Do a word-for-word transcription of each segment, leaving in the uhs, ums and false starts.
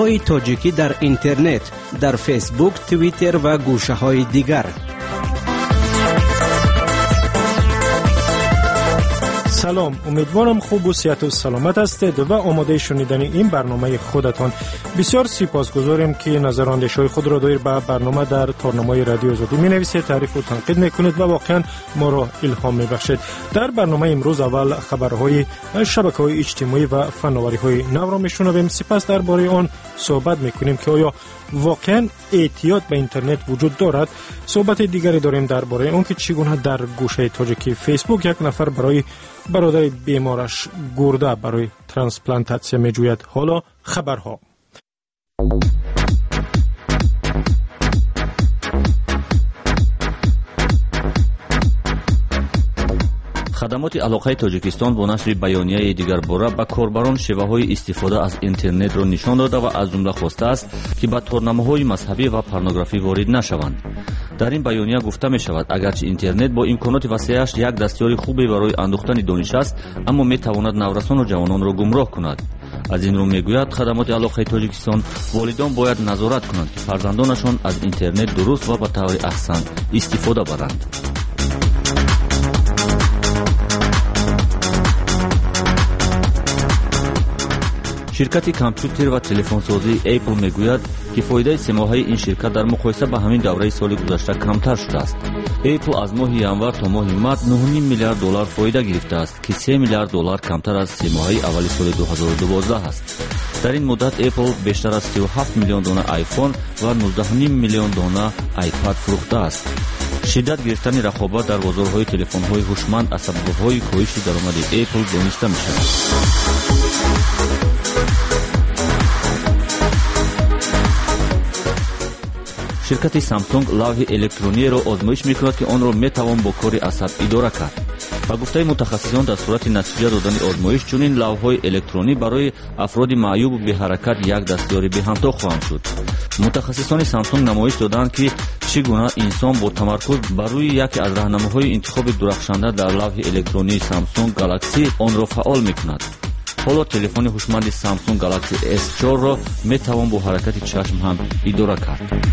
های تاجیکی در اینترنت، در فیسبوک، توییتر و گوشه های دیگر. سلام، امیدوارم خوب و صحت و سلامت هستید و آماده شنیدن این برنامه خودتان. بسیار سپاسگزاریم که نظر و اندیشه‌های خود را دایر به برنامه در تارنمای رادیو آزادی می‌نویسید، تعریف و تنقید می‌کنید و واقعا ما را الهام می‌بخشید. در برنامه امروز اول خبرهای شبکه‌های اجتماعی و فناوری‌های نو را می‌شنویم، سپس درباره آن صحبت می‌کنیم که آیا واقعا اعتیاد به اینترنت وجود دارد. صحبت دیگری داریم درباره آن که چگونه در گوشه تاجیکی فیسبوک یک نفر برای برادر بیمارش گرده برای ترانسپلانتاسیون می‌جوید. حالا خبرها. خدمات علاقه تاجیکستان با نشر بیانیه دیگر باره به کاربران شیوه‌های استفاده از اینترنت را نشان داده و از جمله خواسته است که به تورنمه‌های مذهبی و پورنوگرافی وارد نشوند. در این بیانیه گفته می شود اگرچه اینترنت با امکانات وسیعش یک دستیار خوبی برای اندوختن دانش است، اما می تواند نورسان و جوانان را گمراه کند. از این رو میگوید خدمات علاقه تاجیکستان والدان باید نظارت کنند که فرزندانشان از اینترنت درست و به طور احسن استفاده برند. شرکت کامپیوتر و تلفن سازی اپل میگوید که فایده سه ماهه این شرکت در مقایسه با همین دوره سال گذشته کمتر شده است. اپل از ماه ینور تا ماه مارس نه و نیم میلیارد دلار فایده گرفته است که سه میلیارد دلار کمتر از سه ماهه اول سال دو هزار و دوازده است. در این مدت اپل بیشتر از سی و هفت میلیون دانه آیفون و نوزده و نیم میلیون دانه آیپد فروخته است. شدت گرفتن رقابت در بازارهای تلفن‌های هوشمند از سبب‌های کاهش درآمد اپل دانسته می‌شود. شرکت سامسونگ لوح الکترونی را آزمایش می‌کند که آن را می‌توان با کار عصب اداره کرد. با گفته متخصصان در صورت نتیجه دادن آزمایش چنین لوح‌های الکترونی برای افراد معیوب به حرکت یک دستیار به همتا خواهند شد. متخصصان سامسونگ نمایش دادند که چگونه انسان با تمرکز بر روی یکی از راهنماهای انتخاب درخشنده در لوح الکترونی سامسونگ گالاکسی آن را فعال می‌کند. حالا تلفن هوشمند سامسونگ گالاکسی اس چهار را می‌توان با حرکت چشم هم اداره کرد.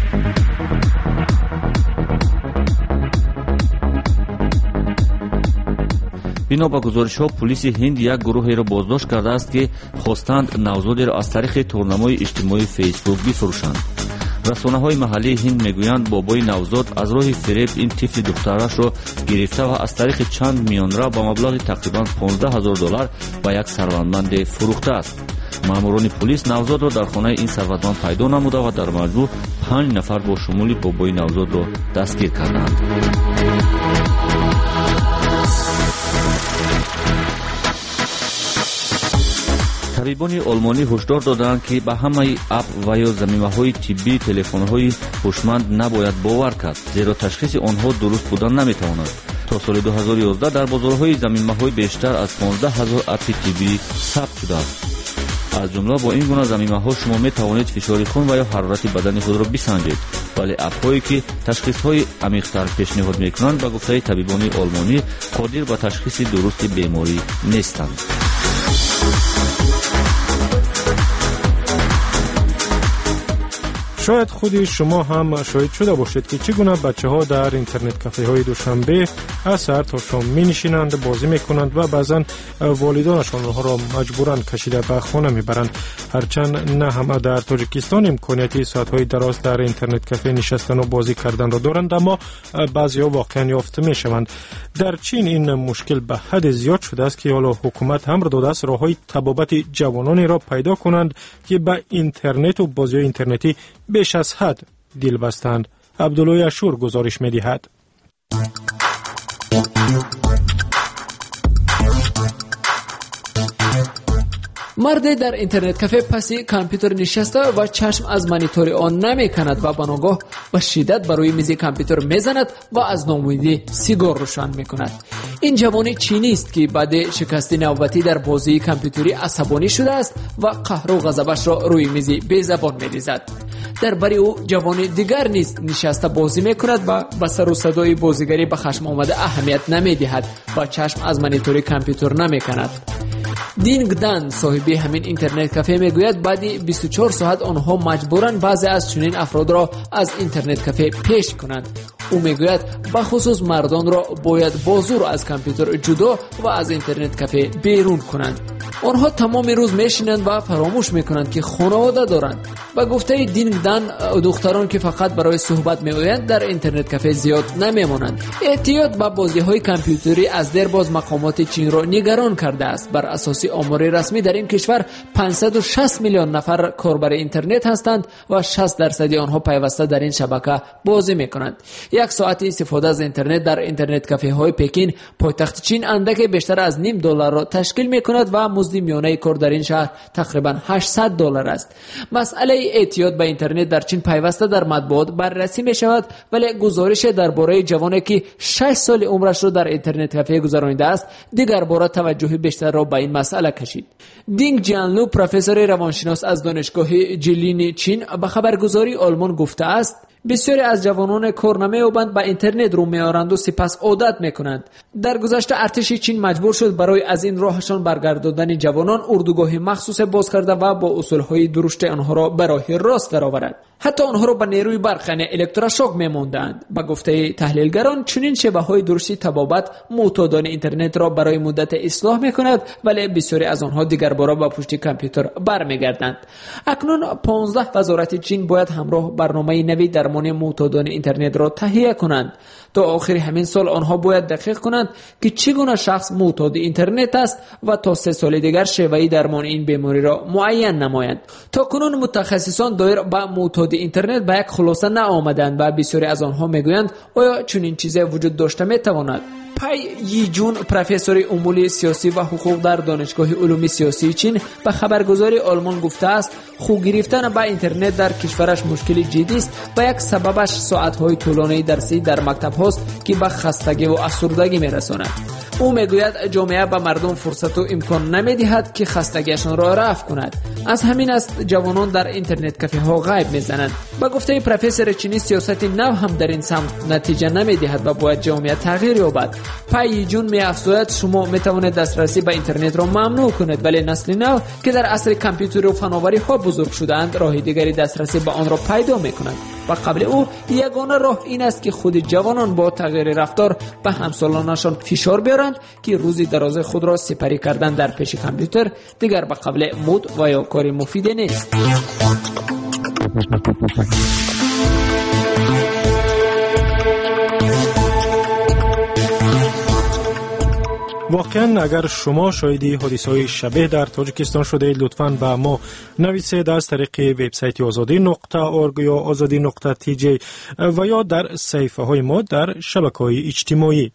بنا به گزارش‌ها پلیس هند یک گروهی را بازداشت کرده است که خواستند نوزادی را از طریق تورنمای اجتماعی فیسبوک بفروشند. رسانه‌های محلی هند میگویند بابای نوزاد از راه فریب این طفل دخترش را گرفته و از طریق چند میانرو با مبلغ تقریباً پانزده هزار دلار به یک ثروتمند فروخته است. ماموران پلیس نوزاد را در خانه این ثروتمند پیدا نموده و در مجموع پنج نفر با شمول بابای نوزاد را دستگیر کردند. طبیبان آلمانی هشدار دادند که به همه اپ و یا ضمیمه‌های طبی تلفن‌های هوشمند نباید باور کرد، زیرا تشخیص آنها درست بودن نمی‌تواند. تا سال دو هزار و یازده در بازارهای ضمیمه‌های بیشتر از پانزده هزار اپ طبی ثبت شده است. از جمله با این گونه ضمیمه‌ها شما می‌توانید فشار خون و یا حرارت بدن خود را بسنجید، ولی اپ‌هایی که تشخیص‌های عمیق‌تر پیشنهاد می‌کنند به گفته طبیبان آلمانی قادر به تشخیص درست بیماری نیستند. شاید خودی شما هم شاهد شده باشید که چگونه بچه‌ها در اینترنت کافه‌های دوشنبه از سحر تا شام می‌نشینند، بازی می‌کنند و بعضاً والدانشان آنها را مجبوراً کشیده به خانه می‌برند. هرچند نه همه در تاجیکستان امکانیت ساعت‌های دراز در اینترنت کافه نشستن و بازی کردن را دارند، اما بعضی‌ها واقعاً یافته می‌شوند. در چین این مشکل به حد زیاد شده است که حالا حکومت امر داده است راه‌های تبابت جوانانی را پیدا کنند که به اینترنت و بازی‌های اینترنتی بیش از حد دل بستند. عبدالله اشور گزارش می‌دهد. مرد در اینترنت کافه پسی کامپیوتر نشسته و چشم از مانیتور آن نمی کند و بناگاه با شدت بر روی میز کامپیوتر میزند و از ناامیدی سیگار روشن میکند. این جوان چینی است که بعد شکست نوبتی در بازی کامپیوتری عصبانی شده است و قهر و غضبش را روی میز بی زبان میریزد. در بری او جوان دیگر نیست نشسته بازی میکند و با سر و صدای بازیگری به خشم آمده اهمیت نمیدهد و چشم از مانیتور کامپیوتر نمیکند. دینگ دان صاحبی همین اینترنت کافه میگوید بعد بیست و چهار ساعت آنها مجبورن بعضی از چنین افراد را از اینترنت کافه پیش کنند. او میگوید بخصوص مردان را باید با زور از کامپیوتر جدا و از اینترنت کافه بیرون کنند. آنها تمام روز میشینند و فراموش میکنند که خانواده دارند. با گفته دینگ دان دختران که فقط برای صحبت میآیند در اینترنت کافه زیاد نمیمانند. اعتیاد به بازی‌های کامپیوتری از در باز مقامات چین را نگران کرده است. بر اساس آمار رسمی در این کشور پانصد و شصت میلیون نفر کاربر اینترنت هستند و شصت درصد آنها پیوسته در این شبکه بازی میکنند. یک ساعت استفاده از اینترنت در اینترنت کافه های پکین پایتخت چین اندک بیشتر از نیم دلار را تشکیل میکند و مزد میانه کار در این شهر تقریبا هشتصد دلار است. مسئله اعتیاد به اینترنت در چین پیوسته در مطبوعات بررسی می شود، ولی گزارش درباره جوانی که شش سال عمرش را در اینترنت کافه گذرانیده است دیگر بار توجه بیشتر را به این مسئله کشید. دینگ جیانلو پروفسور روانشناس از دانشگاه جیلین چین به خبرگزاری آلمان گفته است بسیاری از جوانان کار نمی‌یابند به اینترنت رو می‌آورند و سپس عادت می‌کنند. در گذشته ارتش چین مجبور شد برای از این راهشان برگرداندن جوانان اردوگاه مخصوص باز کرده و با اصول‌های درشت آنها را به راه راست درآورد. حتی آنها را به نیروی برق یعنی الکتروشوک می‌ماندند. با گفته تحلیلگران چنین شبهه‌های درشتی تبابت معتادان اینترنت را برای مدت اصلاح می‌کند، ولی بسیاری از آنها دیگر بار با پشت کامپیوتر برمیگردند. اکنون پانزده وزارت چین باید همراه برنامه نوی درمان معتادان اینترنت را تهیه کنند. تا آخر همین سال آنها باید دقیق کنند که چگونه شخص معتاد اینترنت است و تا سه سال دیگر شیوه درمان این بیماری را معین نمایند. تا کنون متخصصان دایر به معتاد اینترنت به یک خلاصه نآمدند و بسیاری از آنها میگویند آیا چنین چیزی وجود داشته میتواند؟ پای یی جون پروفسور امور سیاسی و حقوق در دانشگاه علوم سیاسی چین به خبرگزاری آلمان گفته است خو گرفتن به اینترنت در کشورش مشکلی جدی است و یک سببش ساعت‌های طولانی درسی در مکتب هاست که به خستگی و افسردگی میرساند. او میگوید جامعه به مردم فرصت و امکان نمیدهد که خستگیشان را رفع کند. از همین است جوانان در اینترنت کافه ها غیب میزنند. با گفته پروفسور چینی سیاست نو هم در این سمت نتیجه نمیدهد و باید جامعه تغییر یابد. پای جون می افزاید شما می توانید دسترسی به اینترنت را ممنوع کنید، ولی نسل نو که در عصر کامپیوتر و فناوری ها بزرگ شدند راه دیگری دسترسی به آن را پیدا میکنند. و قبل او یگانه راه این است که خود جوانان با تغییر رفتار به همسالانشان فشار بیارند که روزی دراز خود را سپری کردن در پیش کامپیوتر دیگر به قبل مود و یا کاری مفید نیست. واقعا اگر شما شاهدی حادثه‌های شبیه در تاجیکستان شده اید لطفاً به ما نویسید از طریق وبسایت آزادی نقطه اورگ یا آزادی نقطه تی جی و یا در صفحه های ما در شبکه‌های اجتماعی.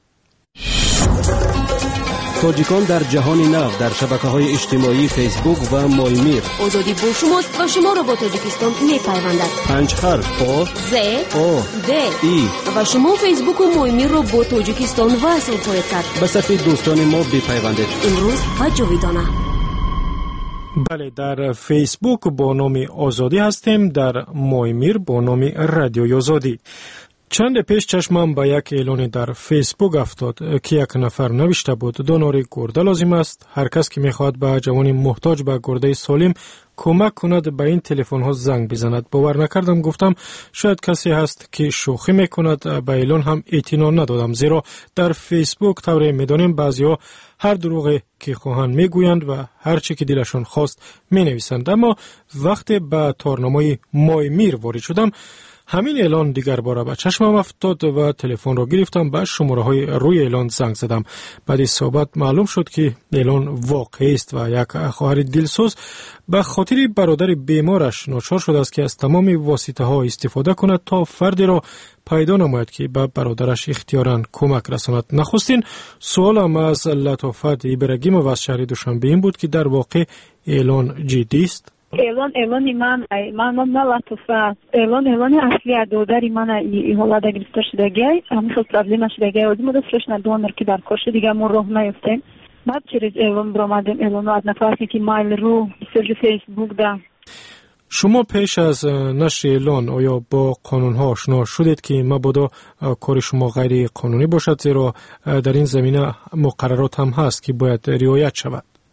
تاجیکان در جهان نو در شبکه‌های اجتماعی فیسبوک و مایمیر. آزادی با شماست و شما را با تاجیکستان می‌پیوندد. پنج حرف آ ز آ د ای و شما فیسبوک و مایمیر را با تاجیکستان وصل خواهید کرد. به صفحه دوستان ما بپیوندید. امروز و جاویدانه. بله، در فیسبوک با نام آزادی هستیم، در مایمیر با نام رادیو آزادی. چند پیش چشمم به یک اعلان در فیسبوک افتاد که یک نفر نوشته بود دونور گرده لازم است. هر کس که میخواد به جوانی محتاج به گرده سالم کمک کند به این تلفن ها زنگ بزند. باور نکردم، گفتم شاید کسی هست که شوخی میکند. به اعلان هم اعتنا ندادم، زیرا در فیسبوک طوری میدانیم بعضیا هر دروغی که خواهند میگویند و هر چی که دلشون خواست مینویسند. اما وقتی به تارنامه مایمیر وارد شدم همین اعلان دیگر باره به چشمم افتاد و تلفن را گرفتم، به شماره های روی اعلان زنگ زدم. بعد صحبت معلوم شد که اعلان واقعی است و یک خواهر دلسوز به خاطر برادر بیمارش ناچار شده است که از تمام واسطه ها استفاده کند تا فردی را پیدا نماید که به برادرش اختیاراً کمک رساند. نخستین سوالم از لطافت ایبرگیم و از شهر دوشنبه این بود که در واقع اعلان جدی است. اعلان اعلانی من من من لطفه اعلان اعلانی اصلی دادری من این حالت گرفته شدگی همین پرابلم شدگی و دیگه مدرسش ندونر که در کارش دیگه ما راه نیفتیم. بعد چرا اعلان برآمدیم اعلان از نفسی که مایل رو سرچ فیسبوک ده. شما پیش از نشر اعلان آیا با قانون ها آشنا شدید که مبادا کار شما غیر قانونی باشد، زیرا در این زمینه مقررات هم هست که باید رعایت شود؟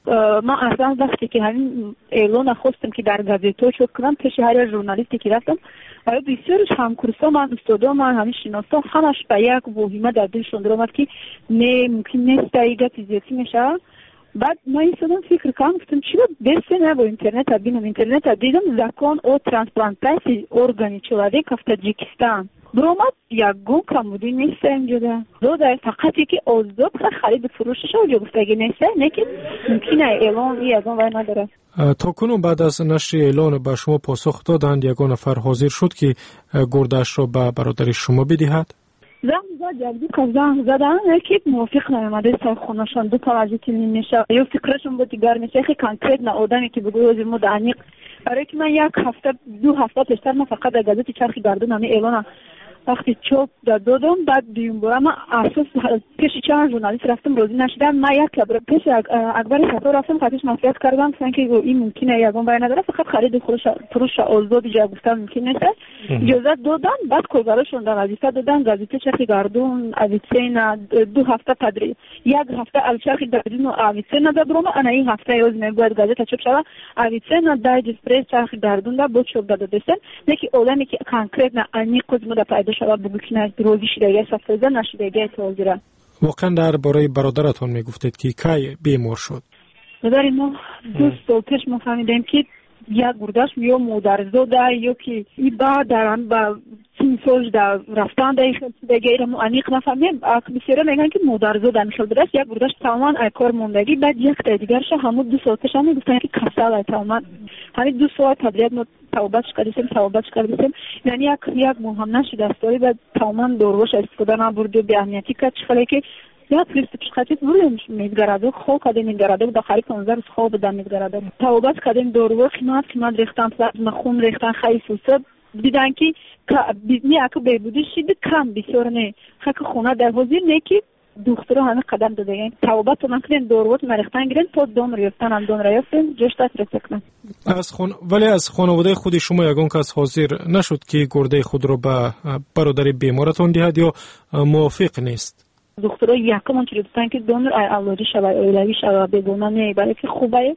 من اصلا وقتی که همین اعلان خواستم که در گازیتو چاپ کنم پیش هر ژورنالیستی که رفتم و بسیارش همکورسا من استادا من همین شناسا همش به یک وهمه در دلشون درآمد که نه ممکن نیست ایگه فیزیکی میشه. بعد من ایستادم فکر کردم گفتم چرا بسته با اینترنت ببینم. اینترنت دیدم закон о трансплантации органов человека в Таджикистан. برآمد یک گون کمودی نیست اینجا دو در فقط یکی آزاد خرید فروشش اونجا گفته اگه نیست نه که ممکنه اعلان یگان وای نداره. تا کنون بعد از نشر اعلان به شما پاسخ دادند یگان نفر حاضر شد که گردش را به برادر شما بدهد؟ زنگ زد جلدی که زنگ زدن یکی موافق نیامده سر خونشان دو توجه نمیشه یا فکرشون با دیگر میشه خیلی کانکریت نه آدمی که بگوی از مود عمیق برای که من یک هفته دو هفته پیشتر من فقط در گازت چرخی گردون همه اعلان وقتی چوب دادم بعد دیوم برام اساس پیش چند ژورنالیست رفتم روزی نشدم من یک کبر پیش اکبر سفر رفتم خاطرش مصرف کردم مثلا که این ممکنه یگان برای نداره فقط خرید فروش فروش آزاد جا گفتم ممکن نیست اجازه دادن بعد کلبراشون دادن وظیفه دادن گازیته چرخی گردون اویتسینا دو هفته تدریج یک هفته الچرخی گردون اویتسینا دادم انا این هفته یوز میگوید گازیته چوب شده اویتسینا دایجست پرس چرخی گردون دا بود چوب داده دستن نکی اولانی که کانکریت نه انی کدوم دا پیدا شده بگو که نه روزی شده سفرزه نشده توزیره. واقعا در باره برادرتون میگفتید که کی بیمار شد؟ برادر ما دو سال پیش ما فهمیدیم که یک گردش یا مادرزاده یا که این با درم با سینسوش در رفتن در خیلی دیگه ایرم انیق نفهمیم بسیاره میگن که مادرزاده میشل درست یک گردش تماما کار موندگی بعد یک تا دیگرش همون دو سال پیش هم گفتن که کسل تماما همین دو سال تدریج ما توبهش کردیم توبهش کردیم یعنی یک یک مهم نشد استوری بعد تماما دروش استفاده نبرد به اهمیتی که چخاله که یا پلیس پیشخطیت بودیم میگرده خوب کردیم میگرده بود داخلی پانزده روز خوب بدم میگرده توبت کردیم دورو خیمات خیمات ریختن پلازما خون ریختن خیلی سوسه دیدن که بیدنی اکو بیبودی شید کم بسیار نه خک خونه در حضور نه که دکتر همه قدم داده یعنی توبت رو نکنین دوروت مریختن گیرن تا دون ریفتن هم دون ریفتن جشتت رسکنن از خون... ولی از خانواده خود شما یگان کس حاضر نشد که گرده خود رو به برادر بیمارتون دهد یا موافق نیست؟ دکترها یکم اونجوری بودن که دونر اولادی شود اولوی شود بگونه نه برای که خوبه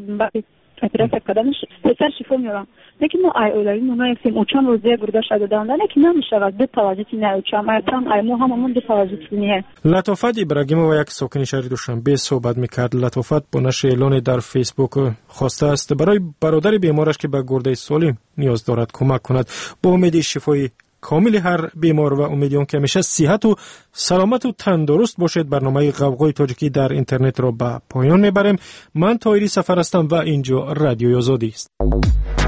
اپراس کردنش پسر شفا میارم لیکن ما ای اولوی ما نمی‌فهمیم اوچان روزه گرده شده دادن لیکن نمی‌شود به توجهی نه اوچان مرتام ای ما هممون به توجهی نیه. لطافت ابراهیم و یک ساکن شهر دوشنبه صحبت می‌کرد. لطافت با نشر اعلان در فیسبوک خواسته است برای برادر بیمارش که به گرده سالم نیاز دارد کمک کند با امید شفای کامل هر بیمار و امیدوارم که همیشه صحت و سلامت و تندرست باشد. برنامه غوغای تاجیکی در اینترنت را به پایان میبریم. من طاهری سفر هستم و اینجا رادیو آزادی است.